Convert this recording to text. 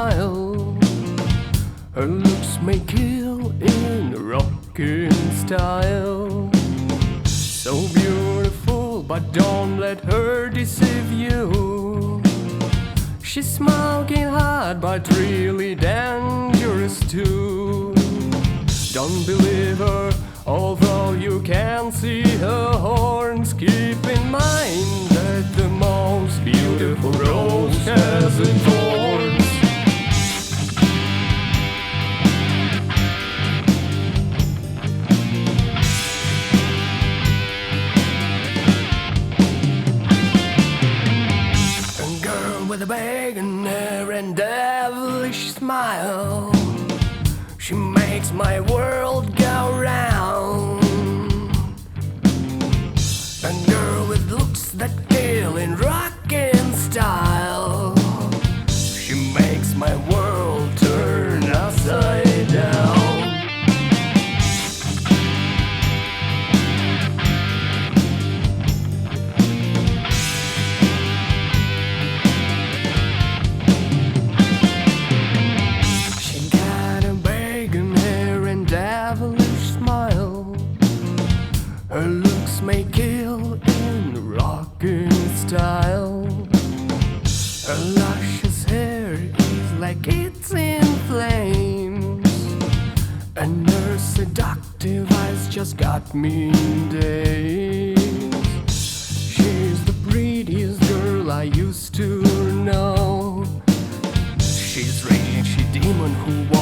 smile. Her looks may kill in rocking style. So beautiful, but don't let her deceive you. She's smoking hot, but really dangerous too. Don't believe her, although you can see her horns. Keep in mind that the most beautiful rose has its thorns. A girl with a begging hair and devilish smile, she makes my world go round. A girl with looks that kill in rockin' style, she makes my world turn upside down. She got a begging hair and devilish smile. Her looks may kill in rocking style. Her luscious hair is like it's in flames, and her seductive eyes just got me in daze. She's the prettiest girl I used to know. She's raging, she demon who